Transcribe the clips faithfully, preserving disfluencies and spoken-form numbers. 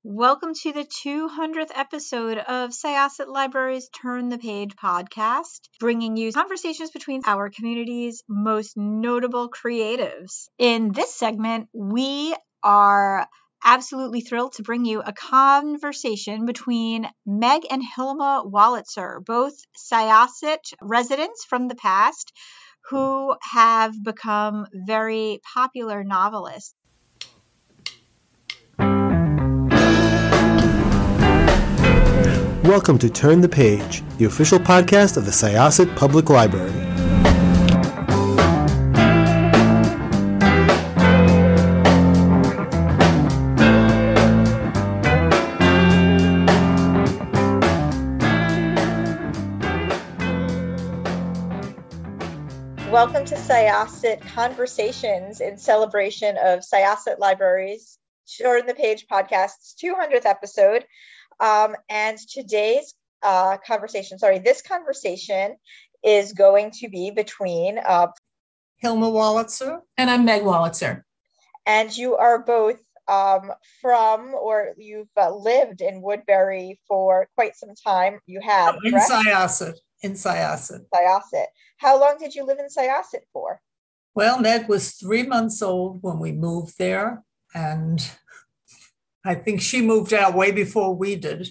Welcome to the two hundredth episode of Syosset Library's Turn the Page podcast, bringing you conversations between our community's most notable creatives. In this segment, we are absolutely thrilled to bring you a conversation between Meg and Hilma Wolitzer, both Syosset residents from the past who have become very popular novelists. Welcome to Turn the Page, the official podcast of the Syosset Public Library. Welcome to Syosset Conversations in celebration of Syosset Library's Turn the Page podcast's two hundredth episode. Um, and today's uh, conversation, sorry, this conversation is going to be between uh, Hilma Wolitzer. And I'm Meg Wolitzer. And you are both um, from, or you've uh, lived in Woodbury for quite some time. You have, oh, in correct? Syosset. In Syosset. Syosset. How long did you live in Syosset for? Well, Meg was three months old when we moved there, and I think she moved out way before we did.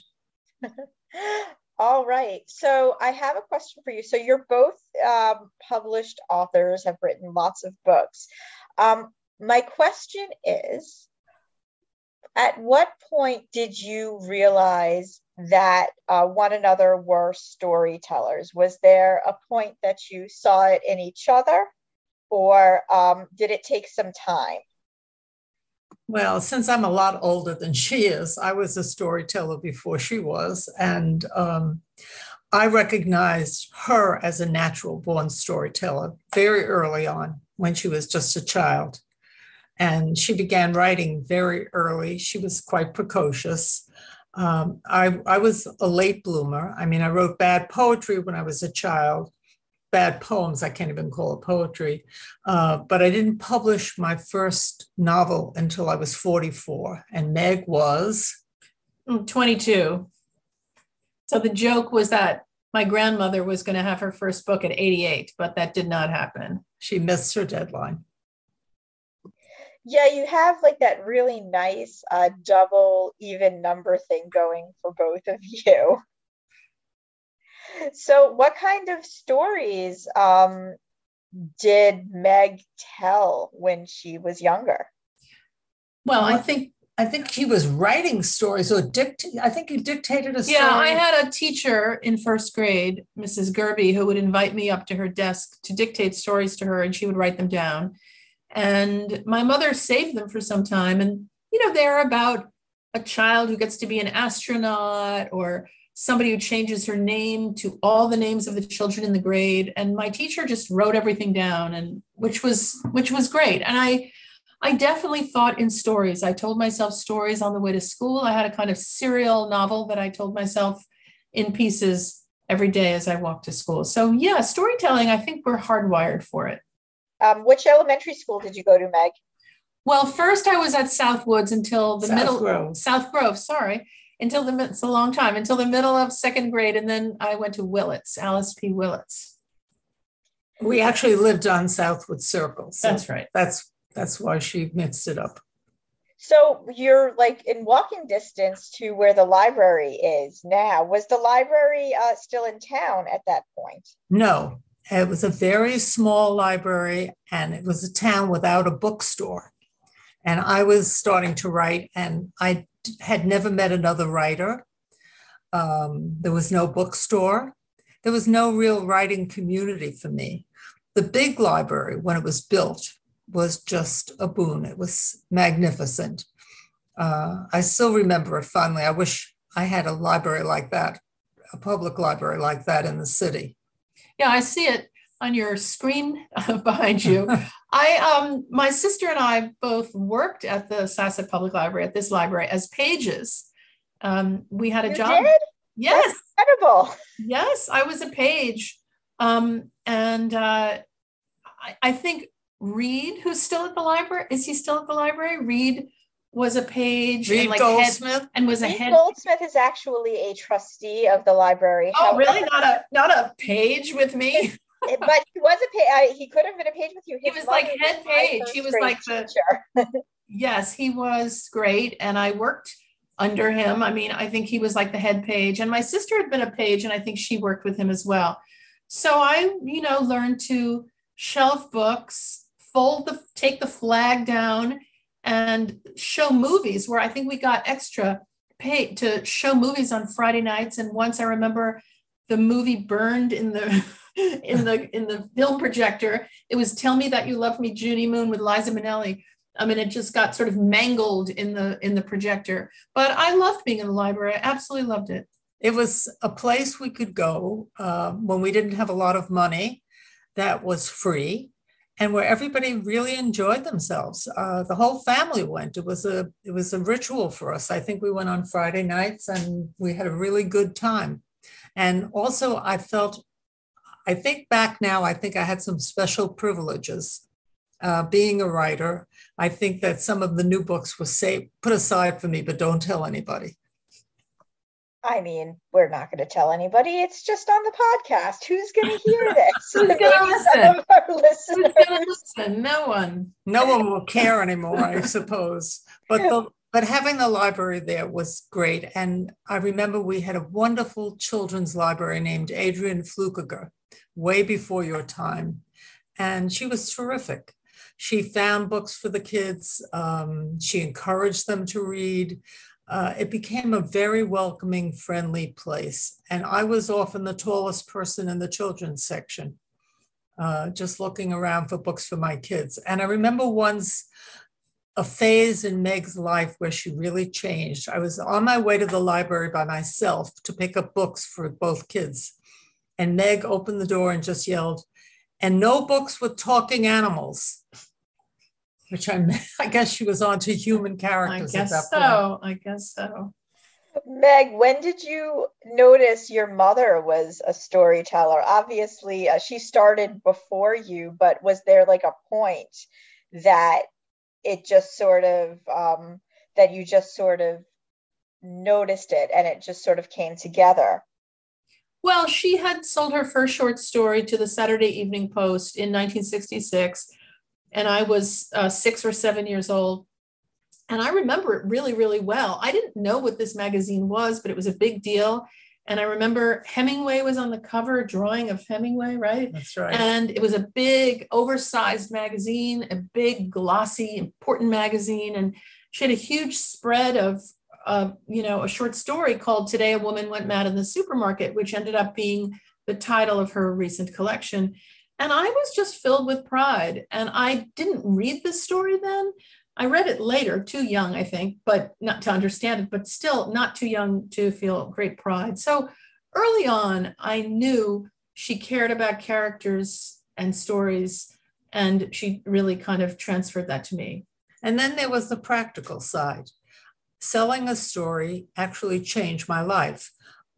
All right. So I have a question for you. So you're both um, published authors, have written lots of books. Um, my question is, at what point did you realize that uh, one another were storytellers? Was there a point that you saw it in each other, or um, did it take some time? Well, since I'm a lot older than she is, I was a storyteller before she was. And um, I recognized her as a natural born storyteller very early on when she was just a child. And she began writing very early. She was quite precocious. Um, I, I was a late bloomer. I mean, I wrote bad poetry when I was a child. Bad poems, I can't even call it poetry. Uh, but I didn't publish my first novel until I was forty-four. And Meg was? twenty-two. So the joke was that my grandmother was going to have her first book at eighty-eight, but that did not happen. She missed her deadline. Yeah, you have like that really nice uh, double even number thing going for both of you. So what kind of stories um, did Meg tell when she was younger? Well, I think I think she was writing stories or dict. I think you dictated a story. Yeah, I had a teacher in first grade, Missus Gerby, who would invite me up to her desk to dictate stories to her, and she would write them down. And my mother saved them for some time. And, you know, they're about a child who gets to be an astronaut or somebody who changes her name to all the names of the children in the grade. And my teacher just wrote everything down, and which was which was great. And I I definitely thought in stories. I told myself stories on the way to school. I had a kind of serial novel that I told myself in pieces every day as I walked to school. So yeah, storytelling, I think we're hardwired for it. Um, which elementary school did you go to, Meg? Well, first I was at Southwoods until the South middle Grove. South Grove, sorry. Until the, it's a long time, until the middle of second grade. And then I went to Willits, Alice P. Willits. We actually lived on Southwood Circle. So that's right. That's that's why she mixed it up. So you're like in walking distance to where the library is now. Was the library uh, still in town at that point? No, it was a very small library, and it was a town without a bookstore. And I was starting to write, and I had never met another writer. Um, there was no bookstore. There was no real writing community for me. The big library, when it was built, was just a boon. It was magnificent. Uh, I still remember it fondly. I wish I had a library like that, a public library like that in the city. Yeah, I see it on your screen behind you. I, um, my sister and I both worked at the Syosset Public Library, at this library, as pages. Um, we had a you job. Did? Yes. That's incredible. Yes, I was a page. Um, and uh, I, I think Reed, who's still at the library, is he still at the library? Reed was a page Reed and like Goldsmith head, and was a Reed head. Goldsmith is actually a trustee of the library. Oh, However, really? Not a not a page with me. but he was a page. He could have been a page with you. He His was like mother head my page. first He was grade like the teacher. yes, he was great, and I worked under him. I mean, I think he was like the head page, and my sister had been a page, and I think she worked with him as well. So I, you know, learned to shelf books, fold the, take the flag down, and show movies where I think we got extra paid to show movies on Friday nights. And once I remember the movie burned in the in the in the film projector. It was Tell Me That You Love Me, Judy Moon with Liza Minnelli. I mean, it just got sort of mangled in the in the projector. But I loved being in the library. I absolutely loved it. It was a place we could go uh, when we didn't have a lot of money, that was free, and where everybody really enjoyed themselves. Uh, the whole family went. It was a it was a ritual for us. I think we went on Friday nights and we had a really good time. And also I felt, I think back now, I think I had some special privileges uh, being a writer. I think that some of the new books were say, put aside for me, but don't tell anybody. I mean, we're not going to tell anybody. It's just on the podcast. Who's going to hear this? Who's going to listen? Who's going to listen? No one. No one will care anymore, I suppose. But the, but having the library there was great. And I remember we had a wonderful children's library named Adrian Flukiger, way before your time. And she was terrific. She found books for the kids. Um, she encouraged them to read. Uh, it became a very welcoming, friendly place. And I was often the tallest person in the children's section, uh, just looking around for books for my kids. And I remember once a phase in Meg's life where she really changed. I was on my way to the library by myself to pick up books for both kids. And Meg opened the door and just yelled, "And no books with talking animals." Which I, I guess she was on to human characters I guess at that so. point. I guess so. Meg, when did you notice your mother was a storyteller? Obviously, uh, she started before you, but was there like a point that it just sort of, um, that you just sort of noticed it and it just sort of came together? Well, she had sold her first short story to the Saturday Evening Post in nineteen sixty-six. And I was uh, six or seven years old. And I remember it really, really well. I didn't know what this magazine was, but it was a big deal. And I remember Hemingway was on the cover, a drawing of Hemingway, right? That's right. And it was a big, oversized magazine, a big, glossy, important magazine. And she had a huge spread of, uh, you know, a short story called Today a Woman Went Mad in the Supermarket, which ended up being the title of her recent collection. And I was just filled with pride. And I didn't read the story then. I read it later, too young, I think, but not to understand it, but still not too young to feel great pride. So early on, I knew she cared about characters and stories, and she really kind of transferred that to me. And then there was the practical side. Selling a story actually changed my life.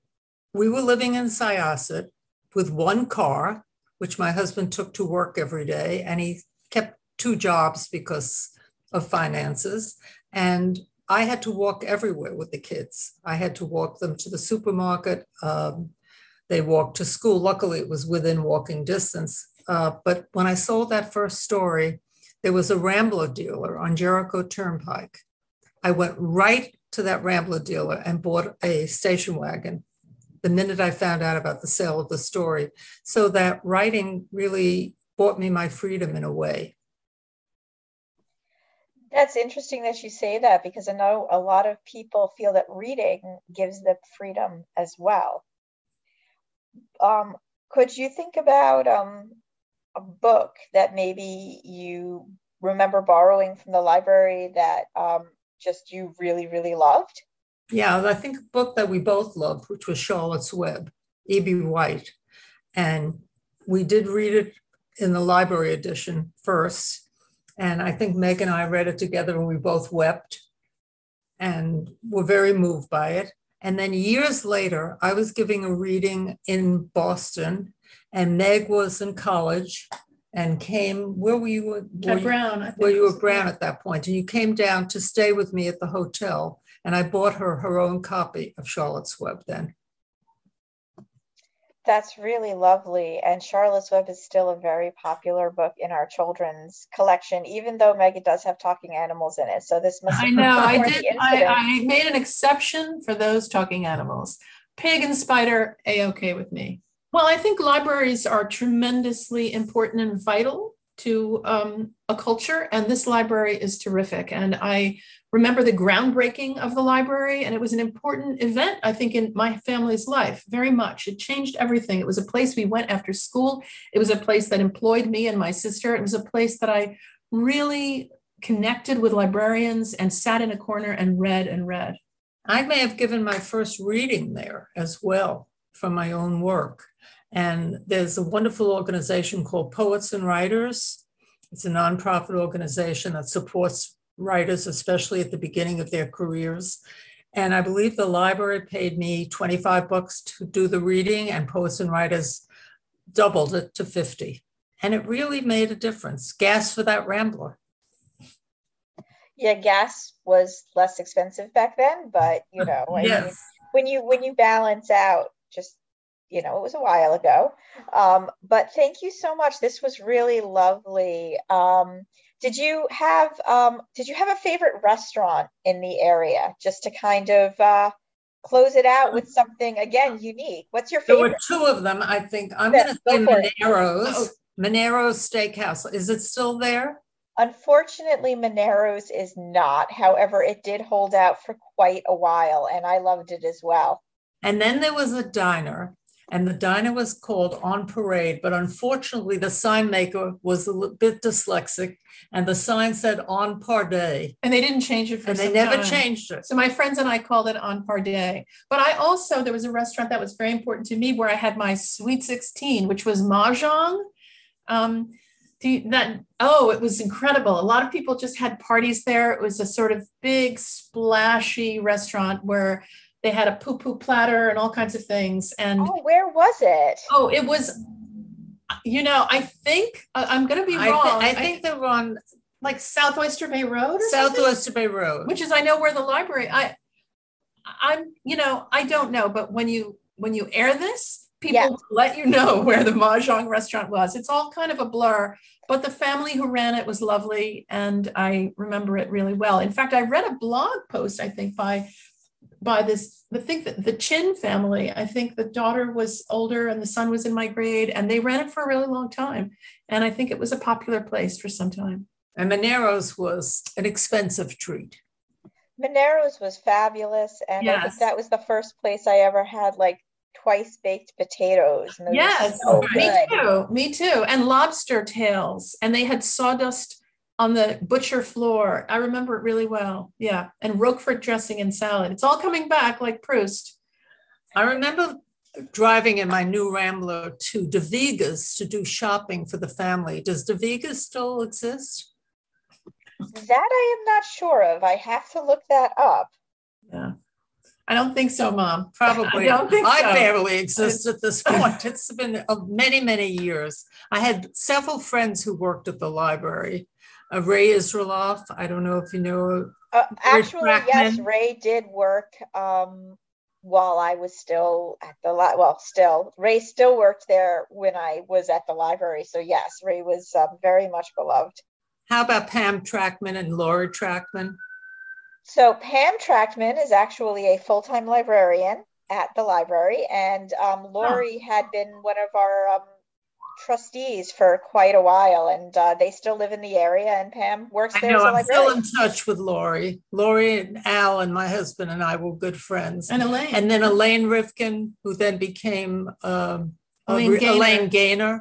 We were living in Syosset with one car, which my husband took to work every day, and he kept two jobs because of finances. And I had to walk everywhere with the kids. I had to walk them to the supermarket. Um, they walked to school. Luckily, it was within walking distance. Uh, but when I sold that first story, there was a Rambler dealer on Jericho Turnpike. I went right to that Rambler dealer and bought a station wagon the minute I found out about the sale of the story. So that writing really bought me my freedom in a way. That's interesting that you say that, because I know a lot of people feel that reading gives them freedom as well. Um, could you think about um, a book that maybe you remember borrowing from the library that um, just you really, really loved? Yeah, I think a book that we both loved, which was Charlotte's Web, E B. White. And we did read it in the library edition first. And I think Meg and I read it together and we both wept and were very moved by it. And then years later, I was giving a reading in Boston and Meg was in college and came, where were you? Were At you, Brown, I think. where you were Brown at that point, and you came down to stay with me at the hotel, and I bought her her own copy of Charlotte's Web then. That's really lovely. And Charlotte's Web is still a very popular book in our children's collection, even though Meg does have talking animals in it. So this must I know, I before did, the I, incident. I made an exception for those talking animals. Pig and spider, A-okay with me. Well, I think libraries are tremendously important and vital to um, a culture, and this library is terrific. And I remember the groundbreaking of the library, and it was an important event, I think, in my family's life, very much. It changed everything. It was a place we went after school. It was a place that employed me and my sister. It was a place that I really connected with librarians and sat in a corner and read and read. I may have given my first reading there as well from my own work. And there's a wonderful organization called Poets and Writers. It's a nonprofit organization that supports writers, especially at the beginning of their careers. And I believe the library paid me twenty-five bucks to do the reading, and Poets and Writers doubled it to fifty. And it really made a difference. Gas for that Rambler. Yeah, gas was less expensive back then, but you know, I Yes. mean, when you when you balance out, just you know, it was a while ago. Um, but thank you so much. This was really lovely. Um, did you have um, did you have a favorite restaurant in the area, just to kind of uh, close it out with something again unique? What's your There favorite? were two of them, I think. I'm Yeah, going to go say for it. Monero's. Oh. Monero's Steakhouse. Is it still there? Unfortunately, Monero's is not. However, it did hold out for quite a while, and I loved it as well. And then there was a diner, and the diner was called On Parade, but unfortunately the sign maker was a little bit dyslexic, and the sign said On Parday, And they didn't change it for and they some never time. changed it. So my friends and I called it On Parday. But I also, there was a restaurant that was very important to me where I had my Sweet sixteen, which was Mahjong. Um, do you- that, oh, it was incredible. A lot of people just had parties there. It was a sort of big, splashy restaurant where they had a poo-poo platter and all kinds of things. And Oh, where was it? oh, it was, you know, I think, uh, I'm going to be I, wrong. thi- I think they're on like South Oyster Bay Road or something? Southwest Bay Road. Which is, I know where the library, I, I'm, you know, I don't know, but when you, when you air this, people Yeah. will let you know where the Mahjong restaurant was. It's all kind of a blur, but the family who ran it was lovely. And I remember it really well. In fact, I read a blog post, I think by, by this, I think that the Chin family, I think the daughter was older and the son was in my grade, and they ran it for a really long time. And I think it was a popular place for some time. And Monero's was an expensive treat. Monero's was fabulous, and I Yes. think that was the first place I ever had like twice baked potatoes. And those were Yes, so me good. too, me too. And lobster tails. And they had sawdust on the butcher floor. I remember it really well. Yeah. And Roquefort dressing and salad. It's all coming back like Proust. I remember driving in my new Rambler to De Viga's to do shopping for the family. Does De Viga's still exist? That I am not sure of. I have to look that up. Yeah. I don't think so, Mom. Probably. I don't think I so. barely exist at this point. It's been uh, many, many years. I had several friends who worked at the library. Uh, Ray Israeloff, I don't know if you know. Uh, Rick actually, yes, Brackman. Ray did work um, while I was still at the li- well, still Ray still worked there when I was at the library. So yes, Ray was um, very much beloved. How about Pam Trackman and Laurie Trackman? So Pam Trackman is actually a full-time librarian at the library, and um, Lori had been one of our um, trustees for quite a while, and uh, they still live in the area, and Pam works I there know, as a I'm still librarian. in touch with Laurie. Laurie and Al and my husband and I were good friends. And Elaine. And then Elaine Rifkin, who then became um, Elaine Elaine, Gaynor. Elaine Gaynor.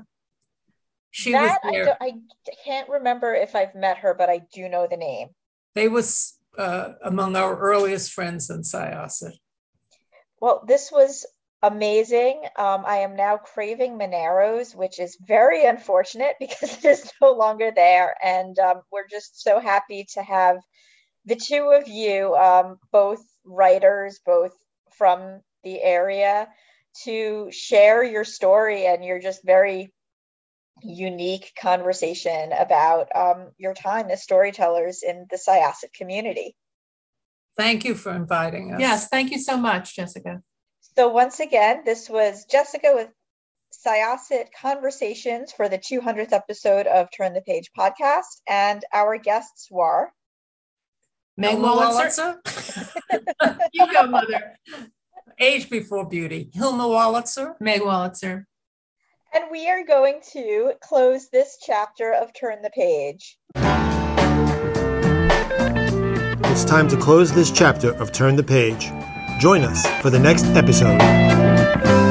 She That was I, there. don't, I can't remember if I've met her, but I do know the name. They was uh, among our earliest friends in Syosset. Well, this was amazing. Um, I am now craving Monero's, which is very unfortunate because it is no longer there. And um, we're just so happy to have the two of you, um, both writers, both from the area, to share your story. And you're just very unique conversation about um, your time as storytellers in the Syosset community. Thank you for inviting us. Yes, thank you so much, Jessica. So once again, this was Jessica with Syosset Conversations for the two hundredth episode of Turn the Page podcast, and our guests were Meg Wolitzer. You go, Mother. Age before beauty. Hilma Wolitzer. Meg Wolitzer. And we are going to close this chapter of Turn the Page. It's time to close this chapter of Turn the Page. Join us for the next episode.